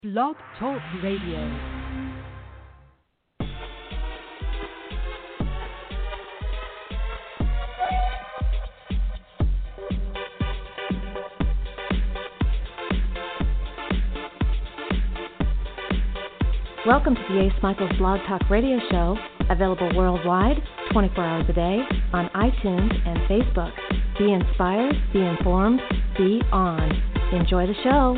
Blog Talk Radio. Welcome to the Ace Michaels Blog Talk Radio Show, available worldwide, 24 hours a day, on iTunes and Facebook. Be inspired, be informed, be on. Enjoy the show.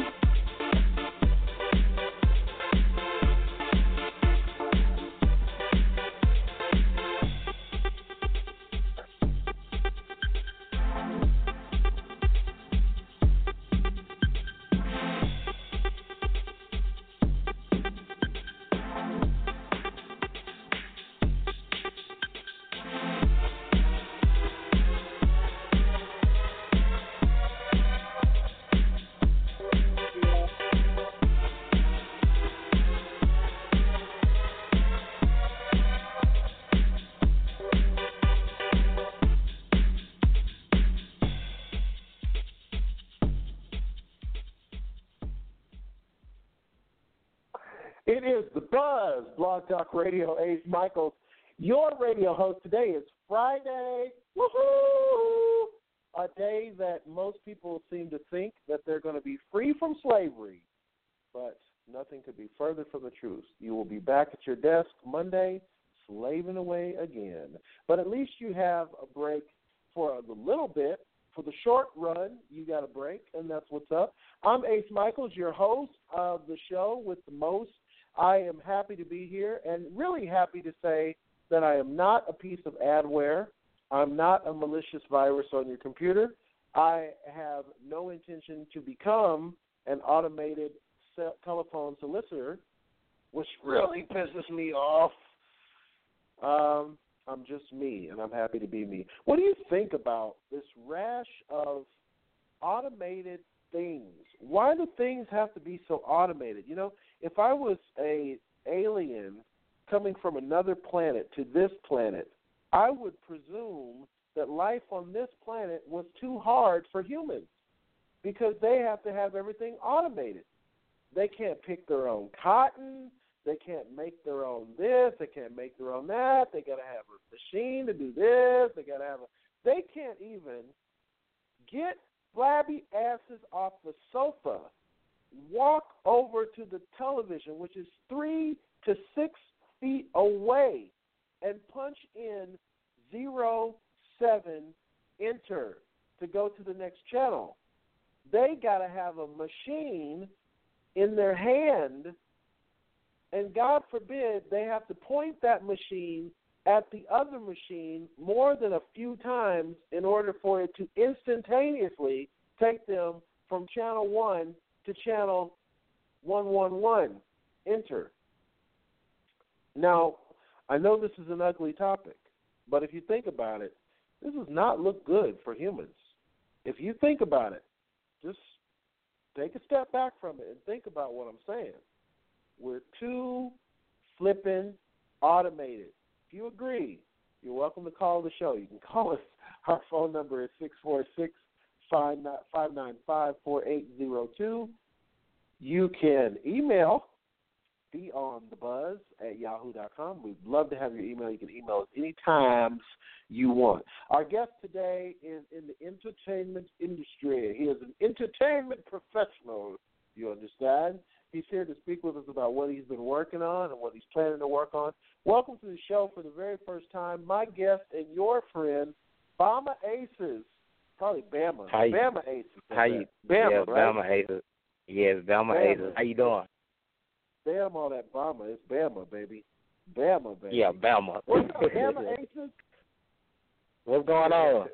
It is The Buzz, Blog Talk Radio, Ace Michaels. Your radio host today is Friday, woohoo! A day that most people seem to think that they're going to be free from slavery. But nothing could be further from the truth. You will be back at your desk Monday, slaving away again. But at least you have a break for a little bit. For the short run, you got a break, and that's what's up. I'm Ace Michaels, your host of the show with the most. I am happy to be here and really happy to say that I am not a piece of adware. I'm not a malicious virus on your computer. I have no intention to become an automated telephone solicitor, which really pisses me off. I'm just me, and I'm happy to be me. What do you think about this rash of automated things? Why do things have to be so automated? You know, if I was a alien coming from another planet to this planet, I would presume that life on this planet was too hard for humans because they have to have everything automated. They can't pick their own cotton. They can't make their own this. They can't make their own that. They got to have a machine to do this. They can't even get flabby asses off the sofa, walk over to the television, which is 3 to 6 feet away, and punch in 07 enter to go to the next channel. They got to have a machine in their hand, and God forbid they have to point that machine at the other machine more than a few times in order for it to instantaneously take them from channel 1 to channel 111, enter. Now, I know this is an ugly topic, but if you think about it, this does not look good for humans. If you think about it, just take a step back from it and think about what I'm saying. We're too flippin' automated. If you agree, you're welcome to call the show. You can call us. Our phone number is 646-595-4802. You can email beonthebuzz@yahoo.com. We'd love to have your email. You can email us any times you want. Our guest today is in the entertainment industry. He is an entertainment professional, you understand. He's here to speak with us about what he's been working on and what he's planning to work on. Welcome to the show for the very first time, my guest and your friend, Bama Aces. Probably Bama. Bama Aces. How you? Bama, yeah, right? Bama Aces. Yes, Bama Aces. How you doing? Damn all that Bama. It's Bama, baby. Bama, baby. Yeah, Bama. What's up, Bama Aces? What's going on?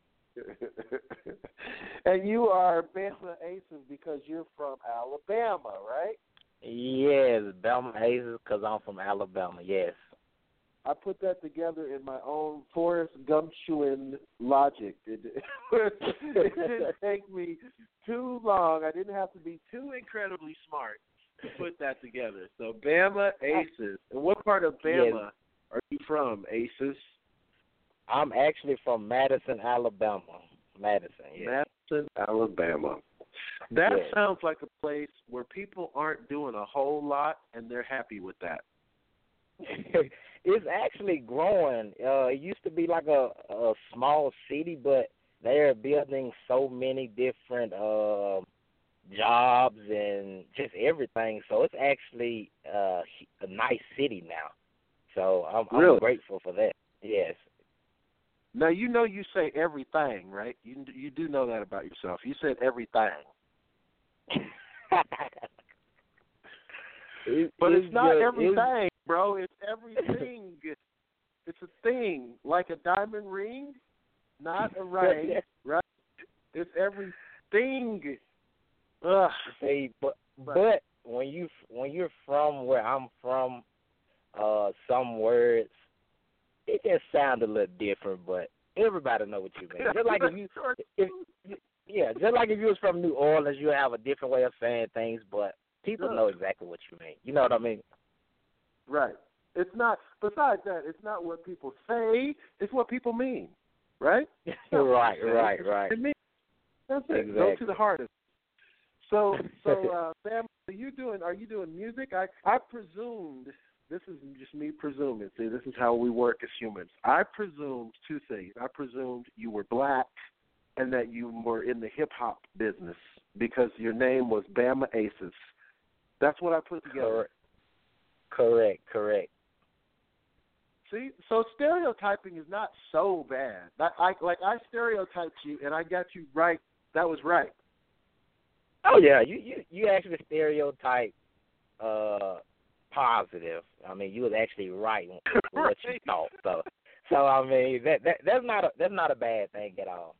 And you are Bama Aces because you're from Alabama, right? Yes, Bama Aces because I'm from Alabama, yes. I put that together in my own Forrest Gumptuan logic. It didn't take me too long. I didn't have to be too incredibly smart to put that together. So Bama Aces. And what part of Bama are you from, Aces? I'm actually from Madison, Alabama. Madison, yes. Madison, Alabama. That Yeah. sounds like a place where people aren't doing a whole lot, and they're happy with that. It's actually growing. It used to be like a small city, but they're building so many different jobs and just everything. So it's actually a nice city now. So Really? I'm grateful for that. Yes. Now, you know you say everything, right? You do know that about yourself. You said everything. But it's not everything, bro. It's everything. It's a thing, like a diamond ring, not a ring, right? It's everything. Ugh. See, but when you're from where I'm from, some words it just sound a little different, but everybody know what you mean. Just like just like if you was from New Orleans, you have a different way of saying things, but people know exactly what you mean. You know what I mean? Right. It's not. Besides that, it's not what people say; it's what people mean. Right? Right. It means, that's it. Exactly. Go to the heart of it. So, Sam, are you doing music? I presumed. This is just me presuming. See, this is how we work as humans. I presumed two things. I presumed you were black and that you were in the hip-hop business because your name was Bama Aces. That's what I put together. Correct. See, so stereotyping is not so bad. I stereotyped you, and I got you right. That was right. Oh, yeah, you actually stereotype positive. I mean, you was actually right with what you thought. So I mean, that's not a bad thing at all.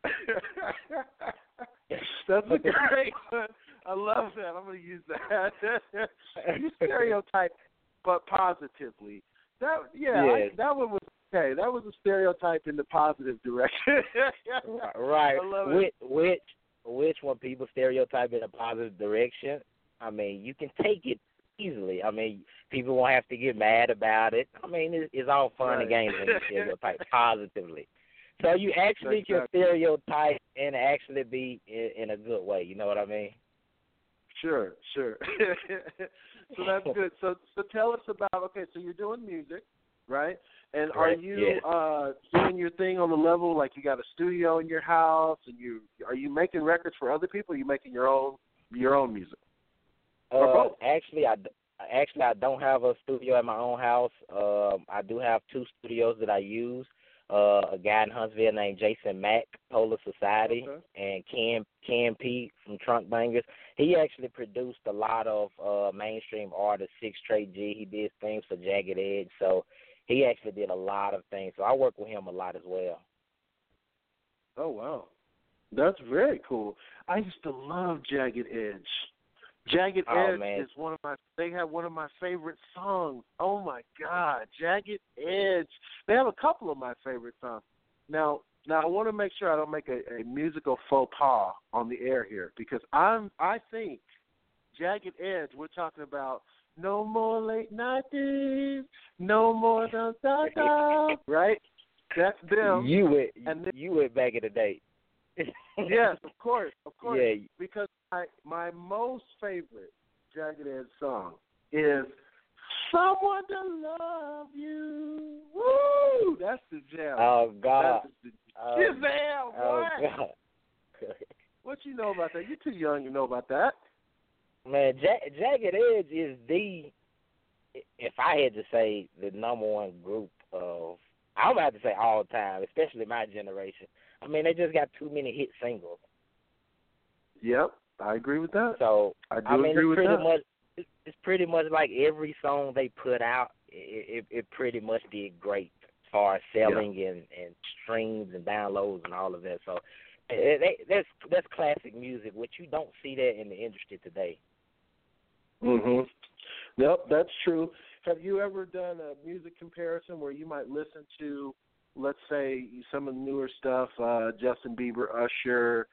That's a great one. I love that. I'm going to use that. You stereotype, but positively. That one was okay. That was a stereotype in the positive direction. Right. I love it. Which when people stereotype in a positive direction, I mean, you can take it easily. I mean, people won't have to get mad about it. I mean, it's all fun and games when you stereotype positively. So you actually can stereotype and actually be in a good way. You know what I mean? Sure. So that's good. So tell us about, so you're doing music, right? And are you doing your thing on the level, like you got a studio in your house, and are you making records for other people, or are you making your own music? Or both? Actually, I don't have a studio at my own house. I do have two studios that I use. A guy in Huntsville named Jason Mack, Polar Society, and Ken P from Trunk Bangers. He actually produced a lot of mainstream artists, 6 Trey G. He did things for Jagged Edge, so he actually did a lot of things. So I work with him a lot as well. Oh, wow. That's very cool. I used to love Jagged Edge. Jagged Edge is they have one of my favorite songs. Oh, my God, Jagged Edge. They have a couple of my favorite songs. Now I want to make sure I don't make a musical faux pas on the air here, because I think Jagged Edge, we're talking about no more late night days, no more da-da-da, right? That's them. You went back in the day. Yes, of course. Yeah. Because my most favorite Jagged Edge song is Someone to Love You. Woo! That's the jam. Oh, God. Jam, boy. Oh, God. What you know about that? You're too young to know about that. Man, Jagged Edge is if I had to say, the number one group of, I would have to say all time, especially my generation. I mean, they just got too many hit singles. Yep, I agree with that. So, I agree with that. It's pretty much like every song they put out, it pretty much did great as far as selling and streams and downloads and all of that. So, that's classic music, which you don't see that in the industry today. Mhm. Yep, that's true. Have you ever done a music comparison where you might listen to, let's say, some of the newer stuff, Justin Bieber, Usher,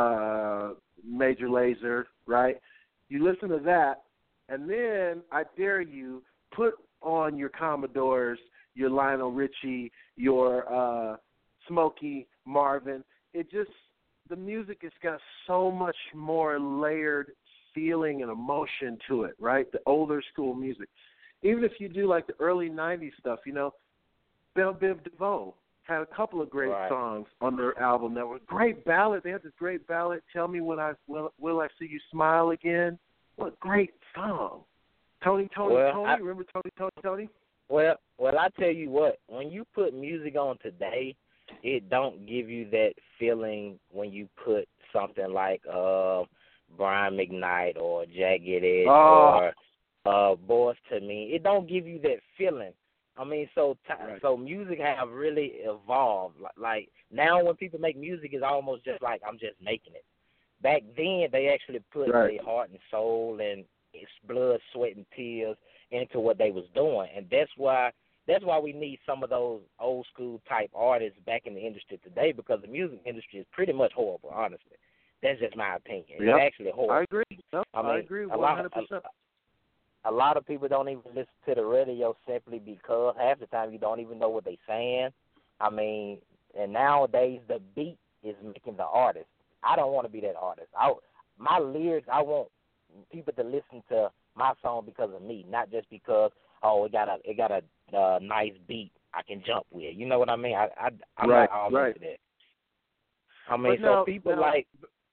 Major Lazer, right? You listen to that, and then I dare you put on your Commodores, your Lionel Richie, your Smokey Marvin. the music has got so much more layered feeling and emotion to it, right? The older school music. Even if you do like the early 90s stuff, you know, Belle Biv DeVoe had a couple of great songs on their album that were great ballads. They had this great ballad, Tell Me Will I See You Smile Again. What a great song. Tony, remember Tony? Well, I tell you what, when you put music on today, it don't give you that feeling when you put something like Brian McKnight or Jagged Edge or Boyz II Men. It don't give you that feeling. I mean, so music have really evolved. Like now, when people make music, it's almost just like I'm just making it. Back then, they actually put their heart and soul and it's blood, sweat, and tears into what they was doing, and that's why we need some of those old school type artists back in the industry today, because the music industry is pretty much horrible. Honestly, that's just my opinion. Yep. It's actually horrible. I agree. Yep. I agree 100%. A lot of people don't even listen to the radio simply because half the time you don't even know what they're saying. I mean, and nowadays the beat is making the artist. I don't want to be that artist. My lyrics, I want people to listen to my song because of me, not just because it got a nice beat I can jump with. You know what I mean? I'm not all into that. I mean, people like.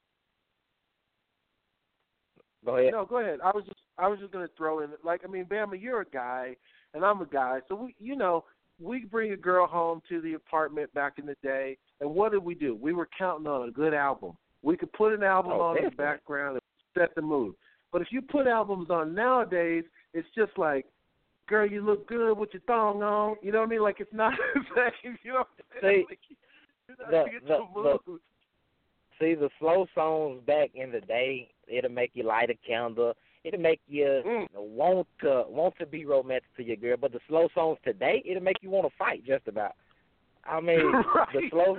Go ahead. No, go ahead. I was just gonna throw in, like, I mean, Bama, you're a guy and I'm a guy, so we bring a girl home to the apartment back in the day, and what did we do? We were counting on a good album. We could put an album on in the background and set the mood. But if you put albums on nowadays, it's just like, girl, you look good with your thong on. You know what I mean? Like, it's not the same. You know what I mean? See, the slow songs back in the day, it'll make you light a candle. It'll make you want to be romantic to your girl. But the slow songs today, it'll make you want to fight just about. I mean, the slow.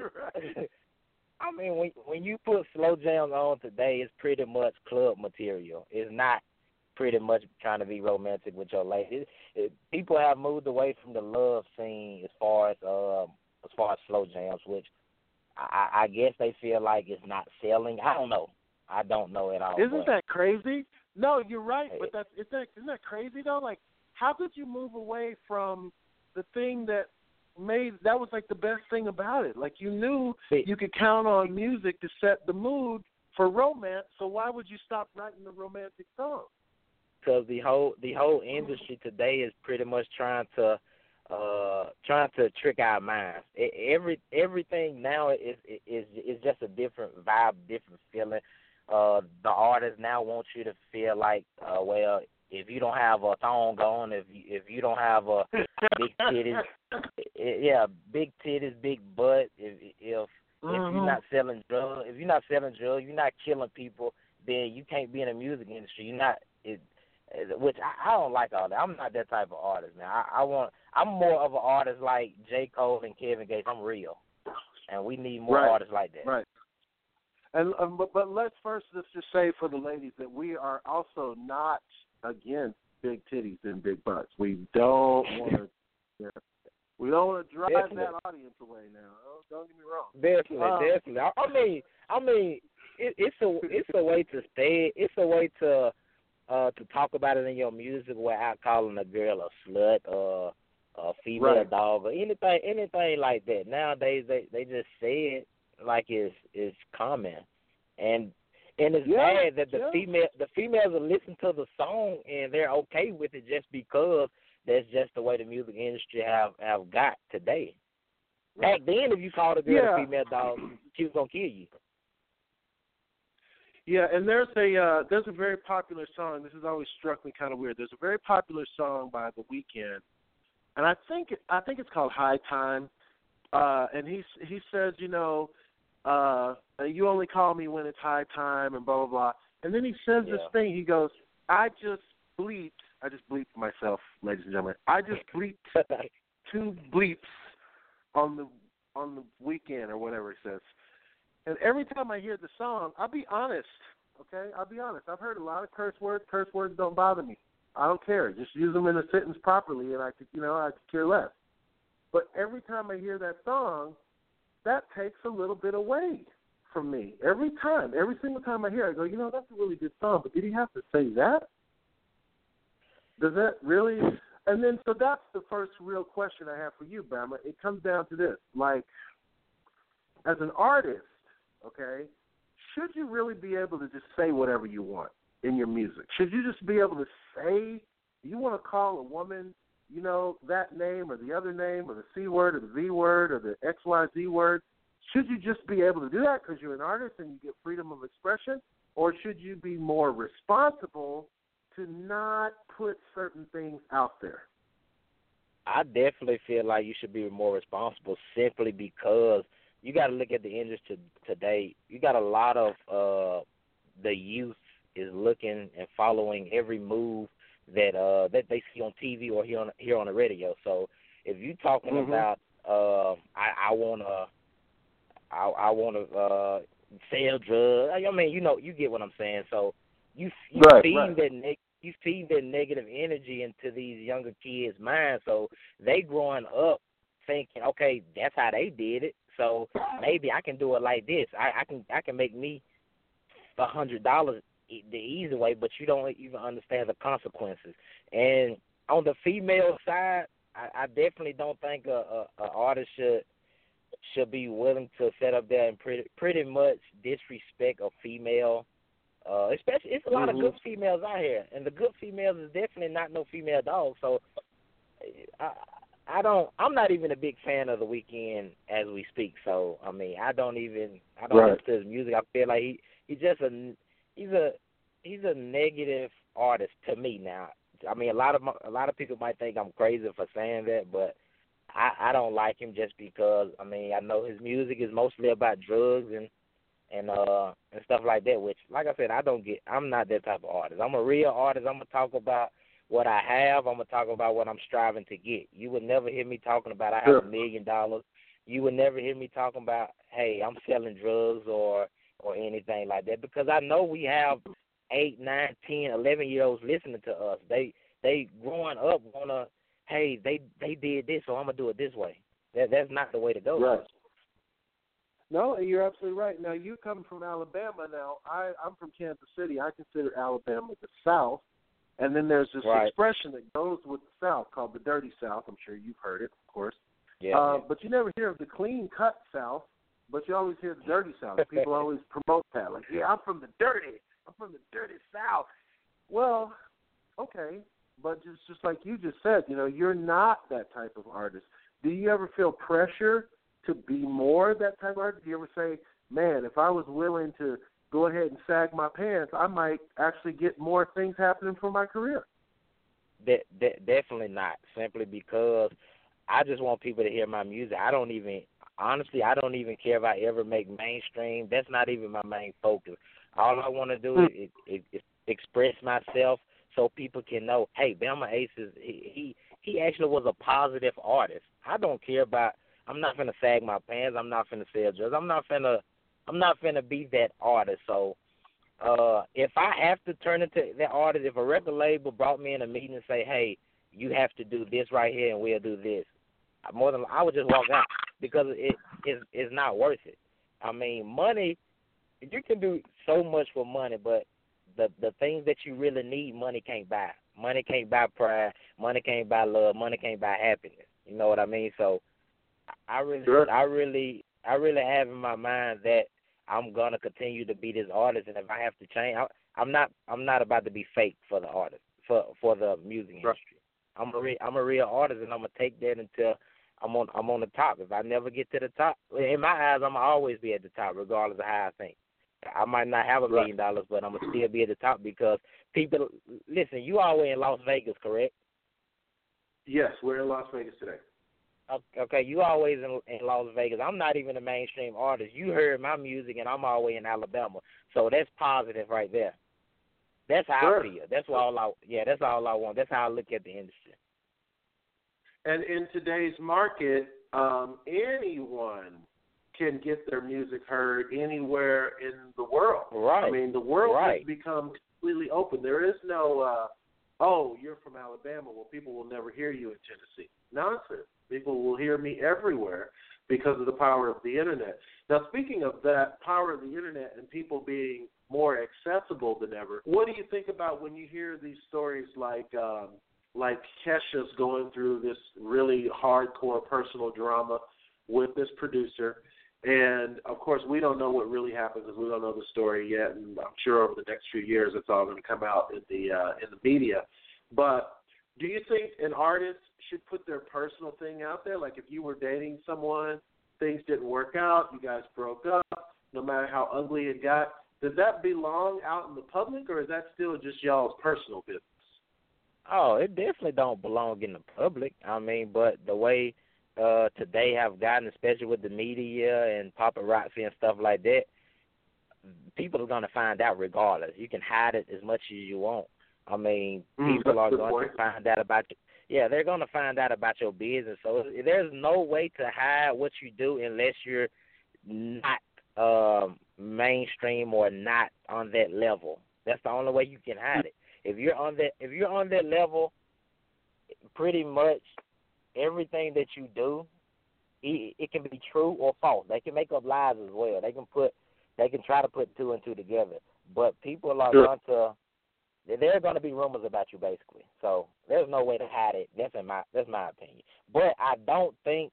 I mean, when you put slow jams on today, it's pretty much club material. It's not pretty much trying to be romantic with your lady. People have moved away from the love scene as far as slow jams, which I guess they feel like it's not selling. I don't know. I don't know at all. Isn't that crazy? No, you're right. But isn't that crazy though? Like, how could you move away from the thing that was like the best thing about it? Like, you knew you could count on music to set the mood for romance. So why would you stop writing the romantic song? Because the whole industry today is pretty much trying to trick our minds. Everything now is just a different vibe, different feeling. The artist now wants you to feel like, if you don't have a thong on, if you don't have a big titties, big titties, big butt, if you're not selling drugs, you're not killing people, then you can't be in the music industry. You're not. Which I don't like all that. I'm not that type of artist, man. I'm more of an artist like J. Cole and Kevin Gates. I'm real, and we need more artists like that. Right. And but let's just say for the ladies that we are also not against big titties and big butts. We don't want to. We don't want to drive that audience away now. Don't get me wrong. Definitely. I mean, it's a way to stay. It's a way to talk about it in your music without calling a girl a slut or a female dog or anything like that. Nowadays they just say it like it's common, and it's bad that the females will listen to the song and they're okay with it just because that's just the way the music industry have got today. Back then, if you called a girl a female dog, she was gonna kill you. Yeah, and there's a very popular song. This has always struck me kind of weird. There's a very popular song by The Weeknd, and I think it's called High Time. And he says, you only call me when it's high time, and blah blah blah. And then he says this thing. He goes, I just bleeped myself, ladies and gentlemen. I just bleeped 2 bleeps on the weekend or whatever he says. And every time I hear the song, I'll be honest, okay? I've heard a lot of curse words. Curse words don't bother me. I don't care. Just use them in a sentence properly, and I could care less. But every time I hear that song, that takes a little bit away from me. Every single time I hear it, I go, you know, that's a really good song, but did he have to say that? Does that really? And then, so that's the first real question I have for you, Bama. It comes down to this. Like, as an artist, okay, should you really be able to just say whatever you want in your music? Should you just be able to say, you want to call a woman, you know, that name or the other name or the C word or the V word or the XYZ word? Should you just be able to do that because you're an artist and you get freedom of expression? Or should you be more responsible to not put certain things out there? I definitely feel like you should be more responsible simply because you got to look at the industry today. You got a lot of the youth is looking and following every move that they see on TV or hear on the radio. So if you're talking about I wanna sell drugs, I mean, you know, you get what I'm saying. So you feed that negative energy into these younger kids' minds. So they growing up thinking, okay, that's how they did it. So maybe I can do it like this. I can make me $100 the easy way, but you don't even understand the consequences. And on the female side, I definitely don't think a artist should be willing to set up there and pretty much disrespect a female. Especially, it's a lot of good females out here, and the good females is definitely not no female dogs. So I'm not even a big fan of The Weeknd as we speak. So I mean, I don't listen to his music. I feel like he's a negative artist to me now. I mean, a lot of people might think I'm crazy for saying that, but I don't like him just because, I mean, I know his music is mostly about drugs and stuff like that, which, like I said, I'm not that type of artist. I'm a real artist. I'm going to talk about what I have. I'm going to talk about what I'm striving to get. You would never hear me talking about I have $1 million. You would never hear me talking about, hey, I'm selling drugs or anything like that, because I know we have 8, 9, 10, 11-year-olds listening to us. They growing up wanna, hey, they did this, so I'm gonna do it this way. That's not the way to go. Right. No, you're absolutely right. Now, you come from Alabama. Now, I'm from Kansas City. I consider Alabama the South. And then there's this expression that goes with the South called the dirty South. I'm sure you've heard it, of course. Yeah. But you never hear of the clean-cut South, but you always hear the dirty South. People always promote that. Like, yeah, I'm from the dirty South. Well, okay, but just like you just said, you know, you're not that type of artist. Do you ever feel pressure to be more that type of artist? Do you ever say, man, if I was willing to go ahead and sag my pants, I might actually get more things happening for my career? Definitely not, simply because I just want people to hear my music. Honestly, I don't even care if I ever make mainstream. That's not even my main focus. All I want to do is express myself so people can know, hey, Bama Ace he actually was a positive artist. I don't care about, I'm not finna sag my pants. I'm not finna sell drugs. I'm not finna be that artist. So if I have to turn into that artist, if a record label brought me in a meeting and say, hey, you have to do this right here and we'll do this, I would just walk out, because it's not worth it. I mean, money, you can do so much for money, but the things that you really need, money can't buy. Money can't buy pride. Money can't buy love. Money can't buy happiness. You know what I mean? So I really have in my mind that I'm gonna continue to be this artist, and if I have to change, I'm not about to be fake for the artist, for the music industry. I'm a real artist, and I'm gonna take that until I'm on the top. If I never get to the top, in my eyes, I'm gonna always be at the top, regardless of how I think. I might not have $1 million, but I'm gonna still be at the top because people listen. You all in Las Vegas, correct? Yes, we're in Las Vegas today. Okay, you always in Las Vegas. I'm not even a mainstream artist. You heard my music, and I'm always in Alabama, so that's positive right there. That's how I feel. That's all I want. That's how I look at the industry. And in today's market, anyone can get their music heard anywhere in the world. Right. I mean, the world has become completely open. There is no, you're from Alabama. Well, people will never hear you in Tennessee. Nonsense. People will hear me everywhere. because of the power of the internet. Now, speaking of that power of the internet and people being more accessible than ever, what do you think about when you hear these stories like Kesha's going through this really hardcore personal drama with this producer? And, of course, we don't know what really happened because we don't know the story yet, and I'm sure over the next few years it's all going to come out in the media. But do you think an artist should put their personal thing out there? Like if you were dating someone, things didn't work out, you guys broke up, no matter how ugly it got, does that belong out in the public, or is that still just y'all's personal business? Oh, it definitely don't belong in the public. I mean, but the way today have gotten, especially with the media and paparazzi and stuff like that, people are going to find out regardless. You can hide it as much as you want. I mean, people are going to find out about you. Yeah, they're going to find out about your business. So there's no way to hide what you do unless you're not mainstream or not on that level. That's the only way you can hide it. If you're on that level, pretty much everything that you do, it can be true or false. They can make up lies as well. They can try to put two and two together. But people are going to. There are going to be rumors about you, basically. So there's no way to hide it. That's my opinion. But I don't think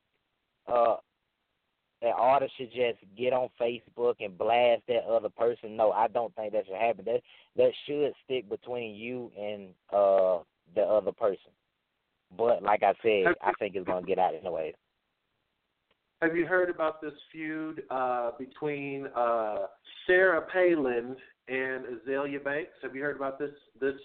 an artist should just get on Facebook and blast that other person. No, I don't think that should happen. That should stick between you and the other person. But like I said, I think it's going to get out anyway. Have you heard about this feud between Sarah Palin and Azalea Banks? Have you heard about this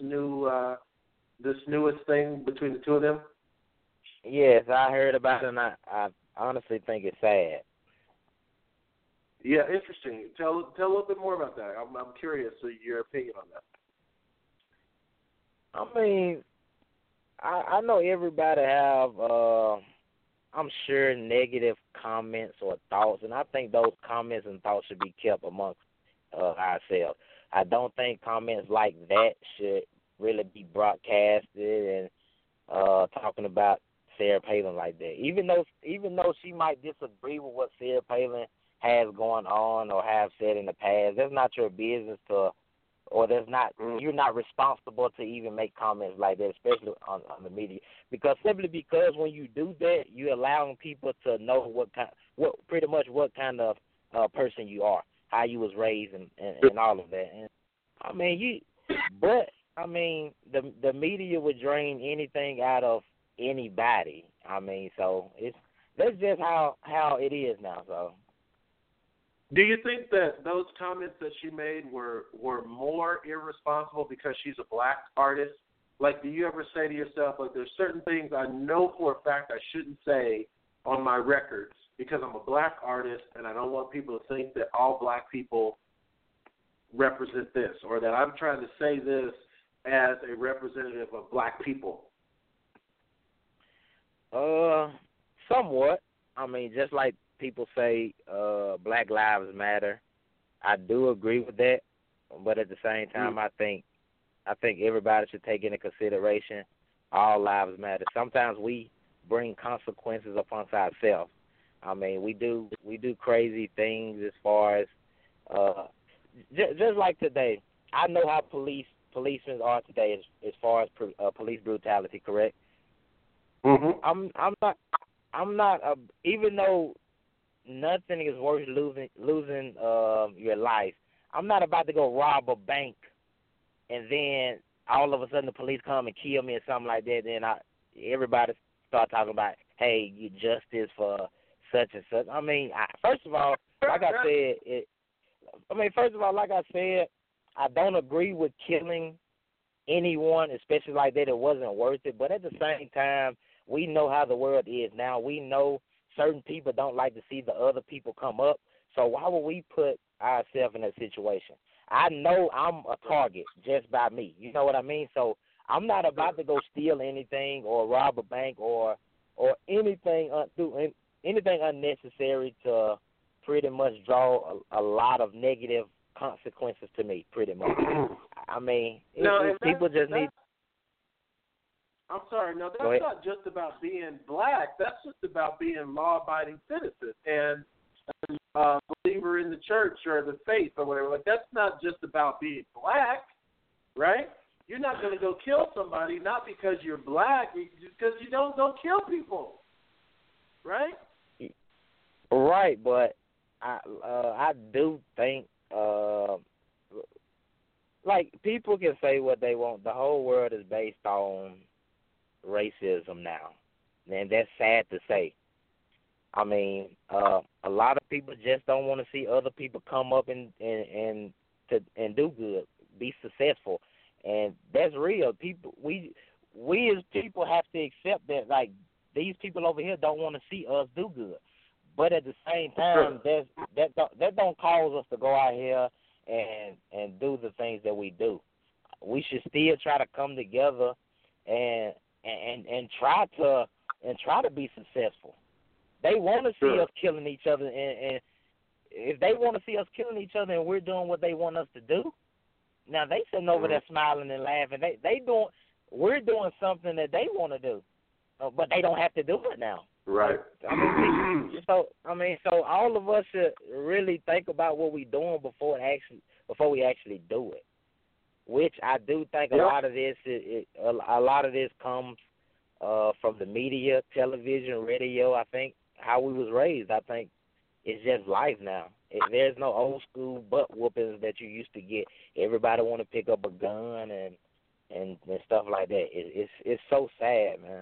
newest thing between the two of them? Yes, I heard about it, and I honestly think it's sad. Yeah, interesting. Tell a little bit more about that. I'm curious your opinion on that. I mean, I know everybody have, I'm sure, negative comments or thoughts, and I think those comments and thoughts should be kept amongst ourselves. I don't think comments like that should really be broadcasted and talking about Sarah Palin like that. Even though she might disagree with what Sarah Palin has going on or have said in the past, that's not your business to, or you're not responsible to even make comments like that, especially on the media. Because when you do that, you're allowing people to know what kind of person you are, how you was raised, and all of that. And I mean, the media would drain anything out of anybody. I mean, so that's just how it is now. So, do you think that those comments that she made were more irresponsible because she's a black artist? Like, do you ever say to yourself, like, there's certain things I know for a fact I shouldn't say on my records because I'm a black artist and I don't want people to think that all black people represent this, or that I'm trying to say this as a representative of black people? Somewhat. I mean, just like people say Black Lives Matter, I do agree with that, but at the same time, I think everybody should take into consideration all lives matter. Sometimes we bring consequences upon ourselves. I mean, we do crazy things as far as just like today. I know how policemen are today as far as police brutality. Correct. Mm-hmm. I'm not. Even though nothing is worth losing your life, I'm not about to go rob a bank and then all of a sudden the police come and kill me or something like that. Then everybody start talking about, hey, you justice for such and such. I mean, first of all, like I said, I don't agree with killing anyone, especially like that. It wasn't worth it. But at the same time, we know how the world is now. We know certain people don't like to see the other people come up. So why would we put ourselves in that situation? I know I'm a target just by me. You know what I mean? So I'm not about to go steal anything or rob a bank or anything do anything unnecessary to pretty much draw a lot of negative consequences to me. Pretty much. I mean, people just need. I'm sorry. No, that's not just about being black. That's just about being law-abiding citizen and believer in the church or the faith or whatever. Like, that's not just about being black, right? You're not going to go kill somebody not because you're black, because you don't go kill people, right? Right, but I do think like people can say what they want. The whole world is based on racism now, and that's sad to say. I mean, a lot of people just don't want to see other people come up and do good, be successful, and that's real. People, we as people have to accept that. Like, these people over here don't want to see us do good, but at the same time, that don't cause us to go out here and do the things that we do. We should still try to come together and try to be successful. They want to see us killing each other, and if they want to see us killing each other and we're doing what they want us to do, now they sitting over there smiling and laughing. We're doing something that they want to do, but they don't have to do it now. Right. So all of us should really think about what we're doing before we actually do it. Which I do think a lot of this comes from the media, television, radio. I think how we was raised. I think it's just life now. There's no old school butt whoopings that you used to get. Everybody want to pick up a gun and stuff like that. It's so sad, man.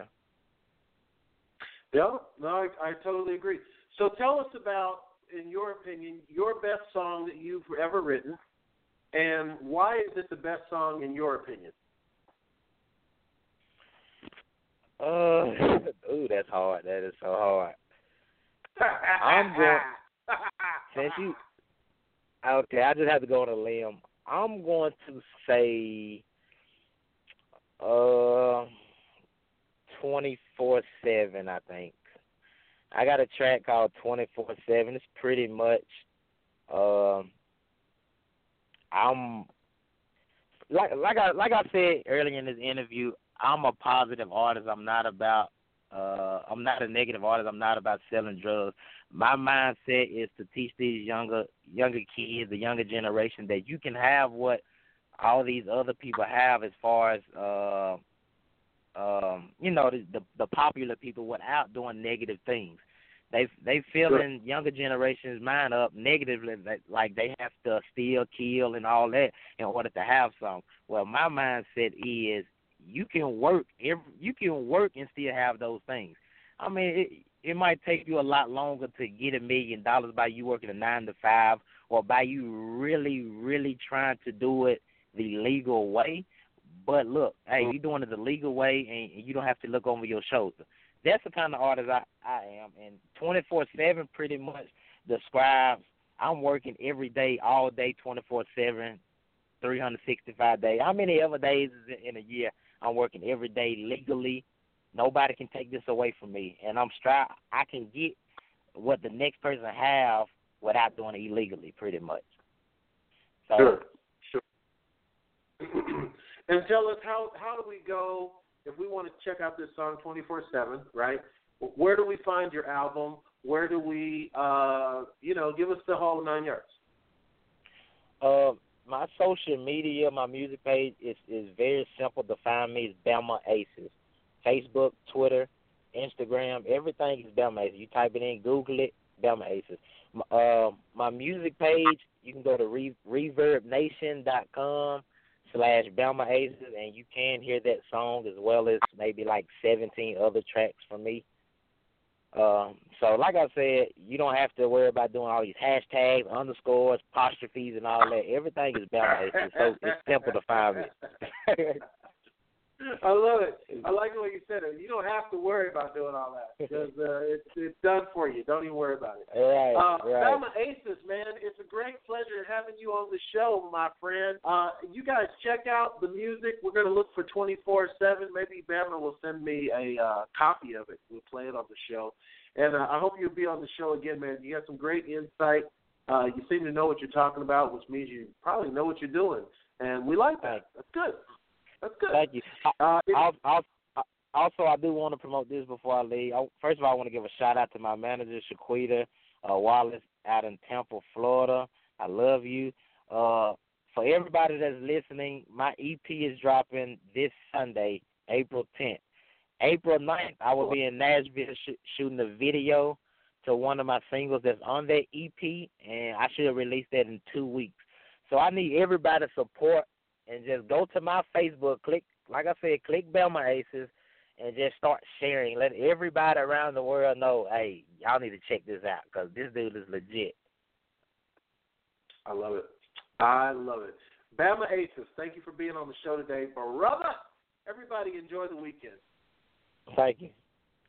Yeah, no, I totally agree. So tell us about, in your opinion, your best song that you've ever written, and why is it the best song in your opinion? Ooh, that's hard. That is so hard. I'm going. Okay, I just have to go on a limb. I'm going to say 24/7, I think. I got a track called 24/7. It's pretty much I'm like I said earlier in this interview, I'm a positive artist. I'm not a negative artist. I'm not about selling drugs. My mindset is to teach these younger kids, the younger generation, that you can have what all these other people have as far as the popular people without doing negative things. They filling younger generation's mind up negatively, like they have to steal, kill, and all that in order to have some. Well, my mindset is you can work and still have those things. I mean, it might take you a lot longer to get $1 million by you working a 9 to 5, or by you really, really trying to do it the legal way. But look, hey, you're doing it the legal way, and you don't have to look over your shoulder. That's the kind of artist I am. And 24/7 pretty much describes I'm working every day, all day, 24/7, 365 days. How many other days is it in a year? I'm working every day legally. Nobody can take this away from me. And I can get what the next person have without doing it illegally, pretty much. So, Sure. And tell us, how do we go, if we want to check out this song 24/7, right? Where do we find your album? Where do we, give us the whole 9 yards? My social media, my music page is very simple to find me. It's Bama Aces. Facebook, Twitter, Instagram, everything is Bama Aces. You type it in, Google it, Bama Aces. My music page, you can go to reverbnation.com/Bama Aces, and you can hear that song as well as maybe like 17 other tracks from me. So like I said, you don't have to worry about doing all these hashtags, underscores, apostrophes, and all that. Everything is Bama Aces, so it's simple to find me. I love it. I like the way you said it. You don't have to worry about doing all that because it's done for you. Don't even worry about it. Right. Bama Aces, man, it's a great pleasure having you on the show, my friend. You guys check out the music. We're going to look for 24/7. Maybe Bama will send me a copy of it. We'll play it on the show. And I hope you'll be on the show again, man. You got some great insight. You seem to know what you're talking about, which means you probably know what you're doing. And we like that. That's good. That's good. Thank you. Also, I do want to promote this before I leave. First of all, I want to give a shout-out to my manager, Shaquita Wallace, out in Tampa, Florida. I love you. For everybody that's listening, my EP is dropping this Sunday, April 10th. April 9th, I will be in Nashville shooting a video to one of my singles that's on that EP, and I should release that in 2 weeks. So I need everybody's support, and just go to my Facebook, click Bama Aces, and just start sharing. Let everybody around the world know, hey, y'all need to check this out because this dude is legit. I love it. I love it. Bama Aces, thank you for being on the show today. Brother, everybody enjoy the weekend. Thank you.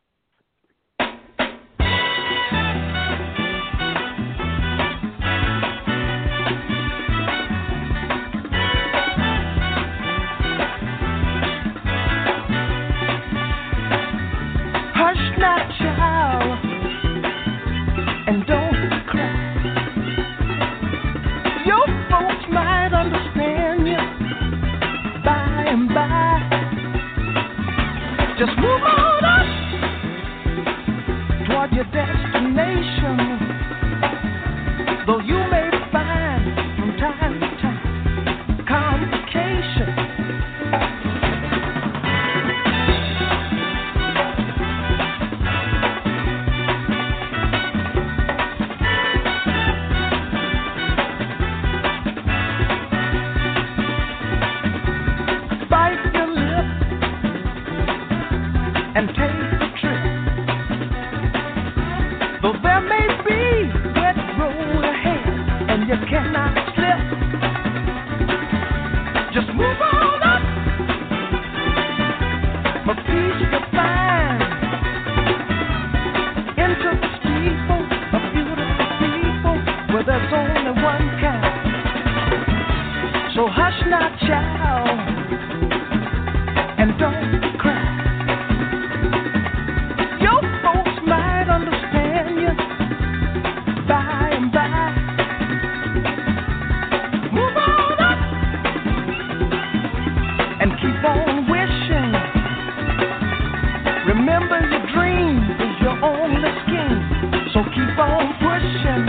Hush now, child, and don't cry. Your folks might understand you by and by. Just move on up toward your destination. Though you may find from time to time complications. And take the trip. Though there may be wet road ahead and you cannot slip, just move on up for peace to find. Into the steeple of beautiful people where there's only one kind. So hush now, child, and don't cry. Remember, your dream is your only scheme, so keep on pushing.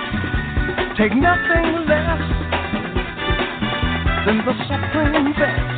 Take nothing less than the supreme best.